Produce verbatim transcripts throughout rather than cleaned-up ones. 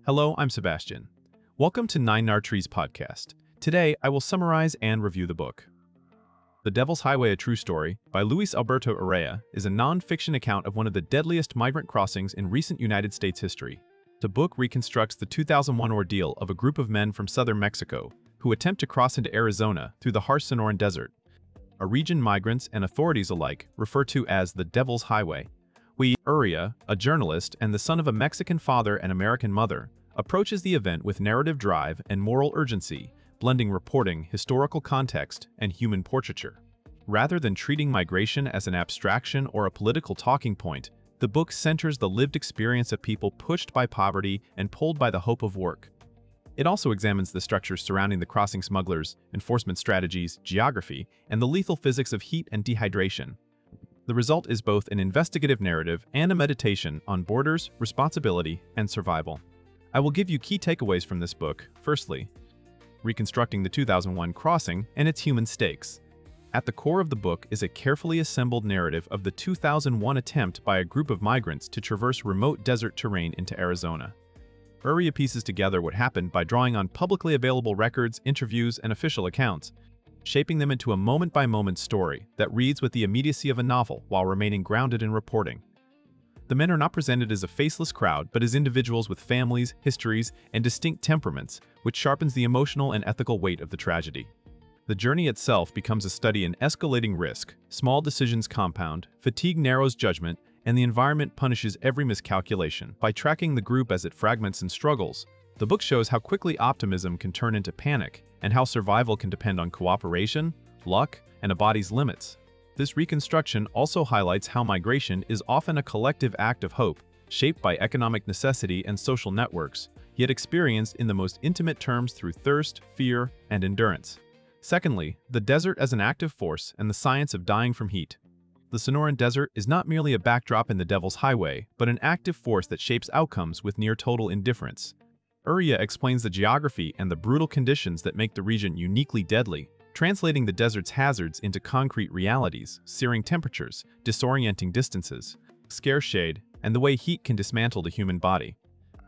Hello, I'm Sebastian. Welcome to Nine Nar Trees podcast. Today, I will summarize and review the book. The Devil's Highway: A True Story by Luis Alberto Urrea is a non-fiction account of one of the deadliest migrant crossings in recent United States history. The book reconstructs the two thousand one ordeal of a group of men from southern Mexico who attempt to cross into Arizona through the harsh Sonoran Desert, a region migrants and authorities alike refer to as the Devil's Highway. We, Urrea, a journalist and the son of a Mexican father and American mother, approaches the event with narrative drive and moral urgency, blending reporting, historical context, and human portraiture. Rather than treating migration as an abstraction or a political talking point, the book centers the lived experience of people pushed by poverty and pulled by the hope of work. It also examines the structures surrounding the crossing smugglers, enforcement strategies, geography, and the lethal physics of heat and dehydration. The result is both an investigative narrative and a meditation on borders, responsibility, and survival. I will give you key takeaways from this book. Firstly, reconstructing the two thousand one crossing and its human stakes. At the core of the book is a carefully assembled narrative of the two thousand one attempt by a group of migrants to traverse remote desert terrain into Arizona. Urrea pieces together what happened by drawing on publicly available records, interviews, and official accounts, shaping them into a moment-by-moment story that reads with the immediacy of a novel while remaining grounded in reporting. The men are not presented as a faceless crowd, but as individuals with families, histories, and distinct temperaments, which sharpens the emotional and ethical weight of the tragedy. The journey itself becomes a study in escalating risk, small decisions compound, fatigue narrows judgment, and the environment punishes every miscalculation. By tracking the group as it fragments and struggles, the book shows how quickly optimism can turn into panic, and how survival can depend on cooperation, luck, and a body's limits. This reconstruction also highlights how migration is often a collective act of hope, shaped by economic necessity and social networks, yet experienced in the most intimate terms through thirst, fear, and endurance. Secondly, the desert as an active force and the science of dying from heat. The Sonoran Desert is not merely a backdrop in the Devil's Highway, but an active force that shapes outcomes with near-total indifference. Urrea explains the geography and the brutal conditions that make the region uniquely deadly, translating the desert's hazards into concrete realities, searing temperatures, disorienting distances, scarce shade, and the way heat can dismantle the human body.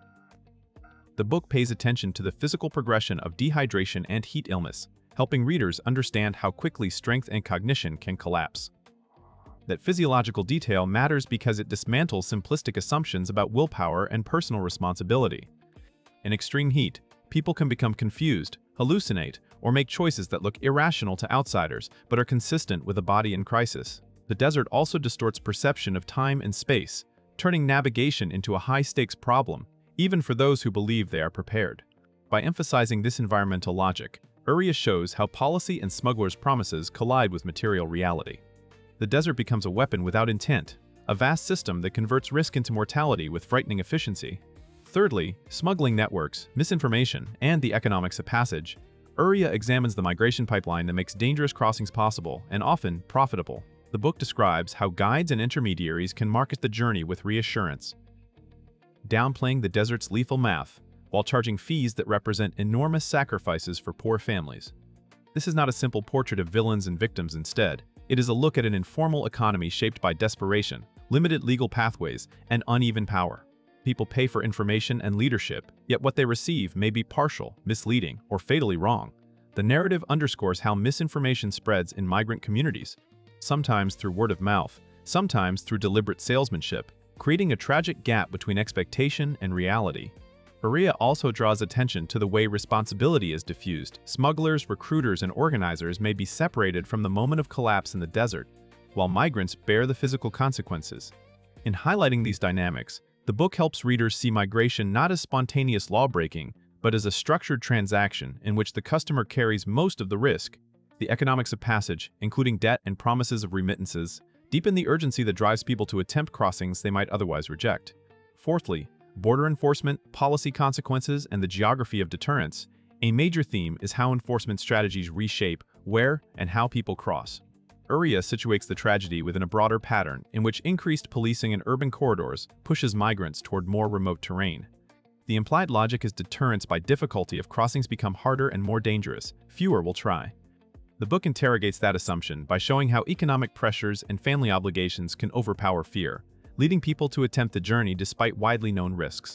The book pays attention to the physical progression of dehydration and heat illness, helping readers understand how quickly strength and cognition can collapse. That physiological detail matters because it dismantles simplistic assumptions about willpower and personal responsibility. In extreme heat, people can become confused, hallucinate, or make choices that look irrational to outsiders but are consistent with a body in crisis. The desert also distorts perception of time and space, turning navigation into a high-stakes problem, even for those who believe they are prepared. By emphasizing this environmental logic, Urrea shows how policy and smugglers' promises collide with material reality. The desert becomes a weapon without intent, a vast system that converts risk into mortality with frightening efficiency. Thirdly, smuggling networks, misinformation, and the economics of passage. Urrea examines the migration pipeline that makes dangerous crossings possible and often profitable. The book describes how guides and intermediaries can market the journey with reassurance, downplaying the desert's lethal math while charging fees that represent enormous sacrifices for poor families. This is not a simple portrait of villains and victims. Instead, it is a look at an informal economy shaped by desperation, limited legal pathways, and uneven power. People pay for information and leadership, yet what they receive may be partial, misleading, or fatally wrong. The narrative underscores how misinformation spreads in migrant communities, sometimes through word of mouth, sometimes through deliberate salesmanship, creating a tragic gap between expectation and reality. Urrea also draws attention to the way responsibility is diffused. Smugglers, recruiters, and organizers may be separated from the moment of collapse in the desert, while migrants bear the physical consequences. In highlighting these dynamics, the book helps readers see migration not as spontaneous lawbreaking, but as a structured transaction in which the customer carries most of the risk. The economics of passage, including debt and promises of remittances, deepen the urgency that drives people to attempt crossings they might otherwise reject. Fourthly, border enforcement, policy consequences, and the geography of deterrence. A major theme is how enforcement strategies reshape where and how people cross. Urrea situates the tragedy within a broader pattern in which increased policing in urban corridors pushes migrants toward more remote terrain. The implied logic is deterrence by difficulty. If crossings become harder and more dangerous, fewer will try. The book interrogates that assumption by showing how economic pressures and family obligations can overpower fear, leading people to attempt the journey despite widely known risks.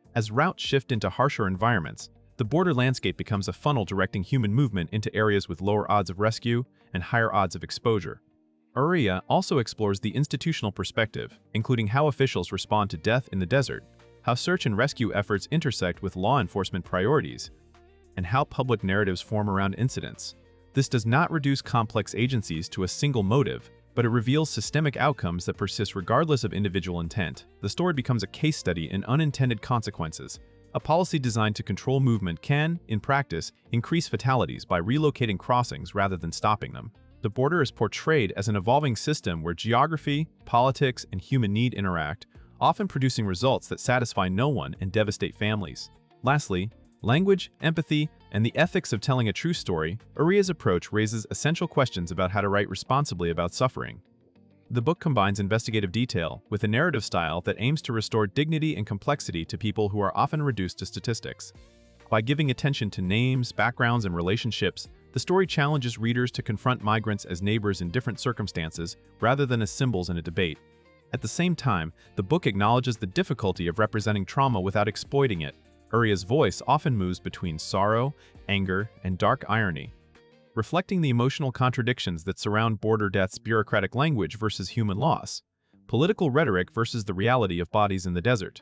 As routes shift into harsher environments, the border landscape becomes a funnel directing human movement into areas with lower odds of rescue and higher odds of exposure. Urrea also explores the institutional perspective, including how officials respond to death in the desert, how search and rescue efforts intersect with law enforcement priorities, and how public narratives form around incidents. This does not reduce complex agencies to a single motive, but it reveals systemic outcomes that persist regardless of individual intent. The story becomes a case study in unintended consequences. A policy designed to control movement can, in practice, increase fatalities by relocating crossings rather than stopping them. The border is portrayed as an evolving system where geography, politics, and human need interact, often producing results that satisfy no one and devastate families. Lastly, language, empathy, and the ethics of telling a true story. Urrea's approach raises essential questions about how to write responsibly about suffering. The book combines investigative detail with a narrative style that aims to restore dignity and complexity to people who are often reduced to statistics. By giving attention to names, backgrounds, and relationships, the story challenges readers to confront migrants as neighbors in different circumstances rather than as symbols in a debate. At the same time, the book acknowledges the difficulty of representing trauma without exploiting it. Urrea's voice often moves between sorrow, anger, and dark irony, reflecting the emotional contradictions that surround border death's bureaucratic language versus human loss, political rhetoric versus the reality of bodies in the desert.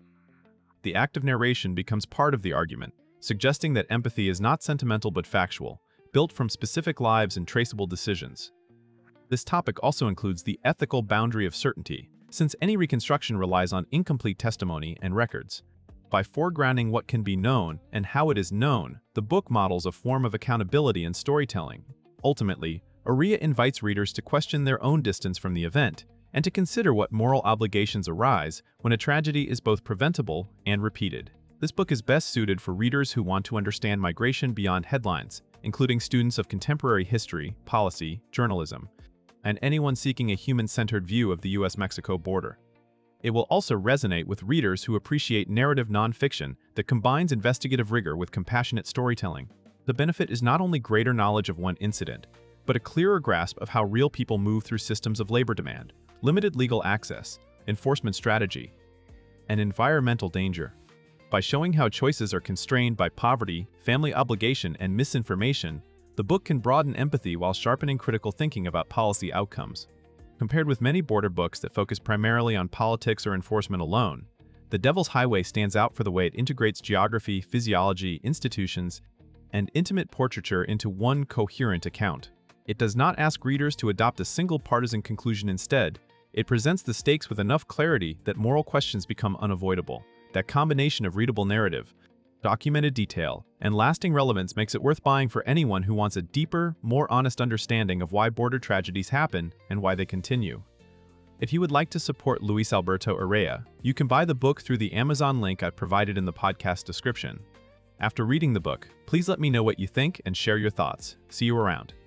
The act of narration becomes part of the argument, suggesting that empathy is not sentimental but factual, built from specific lives and traceable decisions. This topic also includes the ethical boundary of certainty, since any reconstruction relies on incomplete testimony and records. By foregrounding what can be known and how it is known, the book models a form of accountability in storytelling. Ultimately, Urrea invites readers to question their own distance from the event and to consider what moral obligations arise when a tragedy is both preventable and repeated. This book is best suited for readers who want to understand migration beyond headlines, including students of contemporary history, policy, journalism, and anyone seeking a human-centered view of the U S Mexico border. It will also resonate with readers who appreciate narrative nonfiction that combines investigative rigor with compassionate storytelling. The benefit is not only greater knowledge of one incident, but a clearer grasp of how real people move through systems of labor demand, limited legal access, enforcement strategy, and environmental danger. By showing how choices are constrained by poverty, family obligation, and misinformation, the book can broaden empathy while sharpening critical thinking about policy outcomes. Compared with many border books that focus primarily on politics or enforcement alone, The Devil's Highway stands out for the way it integrates geography, physiology, institutions, and intimate portraiture into one coherent account. It does not ask readers to adopt a single partisan conclusion. Instead, it presents the stakes with enough clarity that moral questions become unavoidable. That combination of readable narrative, documented detail, and lasting relevance makes it worth buying for anyone who wants a deeper, more honest understanding of why border tragedies happen and why they continue. If you would like to support Luis Alberto Urrea, you can buy the book through the Amazon link I provided in the podcast description. After reading the book, please let me know what you think and share your thoughts. See you around.